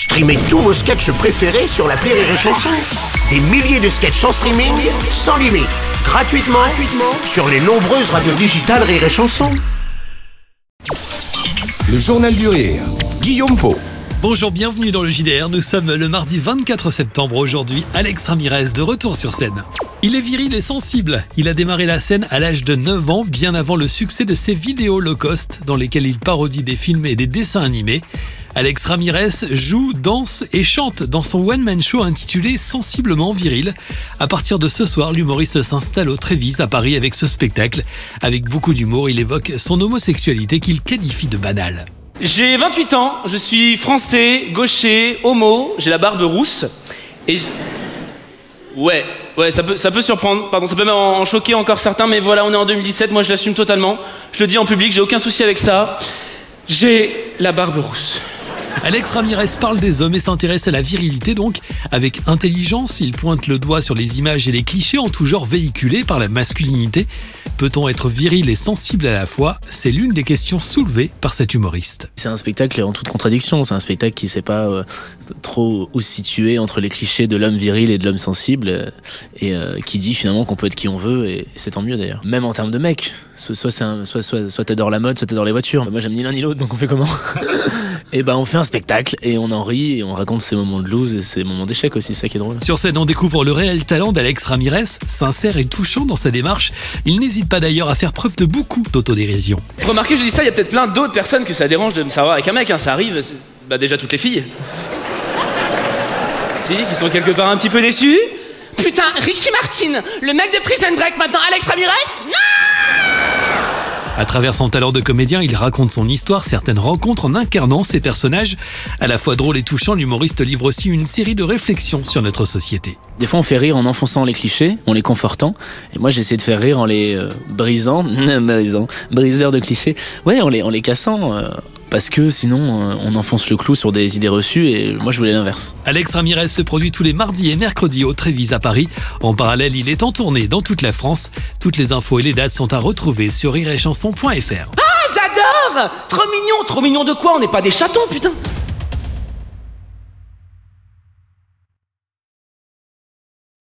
Streamez tous vos sketchs préférés sur l'appli Rire et Chanson. Des milliers de sketchs en streaming, sans limite, gratuitement sur les nombreuses radios digitales Rire et Chanson. Le Journal du Rire, Guillaume Pau. Bonjour, bienvenue dans le JDR. Nous sommes le mardi 24 septembre. Aujourd'hui, Alex Ramirez de retour sur scène. Il est viril et sensible. Il a démarré la scène à l'âge de 9 ans, bien avant le succès de ses vidéos low cost, dans lesquelles il parodie des films et des dessins animés. Alex Ramirez joue, danse et chante dans son one-man show intitulé Sensiblement viril. À partir de ce soir, l'humoriste s'installe au Trévis à Paris avec ce spectacle. Avec beaucoup d'humour, il évoque son homosexualité qu'il qualifie de banale. J'ai 28 ans, je suis français, gaucher, homo, j'ai la barbe rousse et... Ouais, ça peut surprendre, pardon, ça peut même en choquer encore certains, mais voilà, on est en 2017, moi je l'assume totalement. Je le dis en public, j'ai aucun souci avec ça. J'ai la barbe rousse. Alex Ramirez parle des hommes et s'intéresse à la virilité donc. Avec intelligence, il pointe le doigt sur les images et les clichés en tout genre véhiculés par la masculinité. Peut-on être viril et sensible à la fois ? C'est l'une des questions soulevées par cet humoriste. C'est un spectacle en toute contradiction, c'est un spectacle qui ne sait pas trop où se situer entre les clichés de l'homme viril et de l'homme sensible et qui dit finalement qu'on peut être qui on veut et c'est tant mieux d'ailleurs. Même en termes de mec, soit t'adores la mode, soit t'adores les voitures. Moi j'aime ni l'un ni l'autre, donc on fait comment ? Et on fait un spectacle et on en rit et on raconte ses moments de lose et ses moments d'échec aussi, c'est ça qui est drôle. Sur scène, on découvre le réel talent d'Alex Ramirez, sincère et touchant dans sa démarche. Il n'hésite pas d'ailleurs à faire preuve de beaucoup d'autodérision. Remarquez, je dis ça, il y a peut-être plein d'autres personnes que ça dérange de me savoir avec un mec, ça arrive, déjà toutes les filles. Si, qui sont quelque part un petit peu déçues. Putain, Ricky Martin, le mec de Prison Break, maintenant Alex Ramirez ? Non ! À travers son talent de comédien, il raconte son histoire, certaines rencontres en incarnant ses personnages. À la fois drôle et touchant, l'humoriste livre aussi une série de réflexions sur notre société. Des fois on fait rire en enfonçant les clichés, en les confortant. Et moi j'essaie de faire rire en les briseurs de clichés. Ouais, en les cassant. Parce que sinon, on enfonce le clou sur des idées reçues et moi je voulais l'inverse. Alex Ramirez se produit tous les mardis et mercredis au Trévis à Paris. En parallèle, il est en tournée dans toute la France. Toutes les infos et les dates sont à retrouver sur rireetchanson.fr. Ah, j'adore ! Trop mignon de quoi ? On n'est pas des chatons, putain.